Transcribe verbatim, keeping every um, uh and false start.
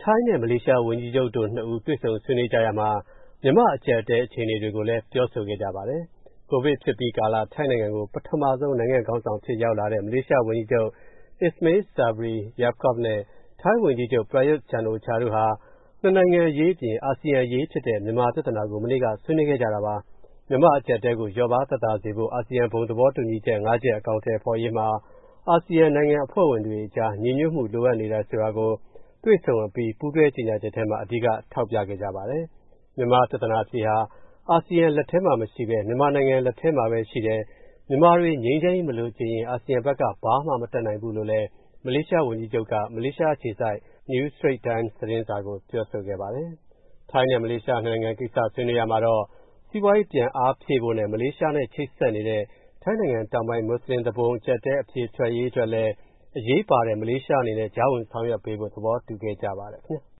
ထိုင်းနဲ့မလေးရှားဝန်ကြီးချုပ်တို့နှစ်ဦးတွေ့ဆုံဆွေးနွေးကြရာမှာမြန်မာ့အကျပ်အတည်းအခြေအနေတွေကိုလည်းပြောဆိုခဲ့ကြပါတယ်။ ကိုဗစ်ဖြစ်ပြီးကာလထိုင်းနိုင်ငံကိုပထမဆုံးနိုင်ငံခေါင်းဆောင်ဖြစ်ရောက်လာတဲ့မလေးရှားဝန်ကြီးချုပ် Ismail Sabri Yaakob နဲ့ထိုင်းဝန်ကြီးချုပ် Prayut Chan-o-cha တို့ဟာနှစ်နိုင်ငံအရေးအပြင်အာဆီယံအရေးဖြစ်တဲ့မြန်မာပြဿနာကိုမနေ့ကဆွေးနွေးခဲ့ကြတာပါ။ မြန်မာ့အကျပ်အတည်းကိုလျော့ပါးသက်သာစေဖို့အာဆီယံဘုံသဘောတူညီချက် ၅ ချက်အကောင်အထည်ဖော်ရေးမှာအာဆီယံနိုင်ငံအဖွဲ့ဝင်တွေအကြားညီညွတ်မှုလိုအပ်နေတာဆိုတာကိုတွေ့ဆုံအပြီးပူးတွဲကြေညာချက်ထဲမှာအဓိကထောက်ပြခဲ့ကြပါတယ်။ မြန်မာပြဿနာအဖြေဟာအာဆီယံလက်ထဲမှာမရှိဘဲမြန်မာနိုင်ငံလက်ထဲမှာပဲရှိတယ်။မြန်မာတွေငြိမ်းချမ်းရေးမလိုချင်ရင်အာဆီယံဘက်ကဘာမှမတတ်နိုင်ဘူးလို့လည်းမလေးရှားဝန်ကြီးချုပ်ကမလေးရှားအခြေစိုက် New Straits Times သတင်းစာကိုပြောဆိုခဲ့ပါတယ်။ ထိုင်းနဲ့မလေးရှားနှစ်နိုင်ငံကိစ္စဆွေးနွေးရာမှာတော့စီးပွားရေးပြန်အားဖြည့်ဖို့နဲ့မလေးရှားနဲ့ချိတ်ဆက်နေတဲ့ထိုင်းနိုင်ငံတောင်ပိုင်းမွတ်ဆလင်သူပုန်အကျပ်အတည်းအဖြေထွက်ရေးအတွက်လည်းအရေးပါတဲ့မလေးရှားအနေနဲ့ကြားဝင်ဆောင်ရွက်ပေးဖို့သဘောတူခဲ့ကြပါတယ်ခင်ဗျာ။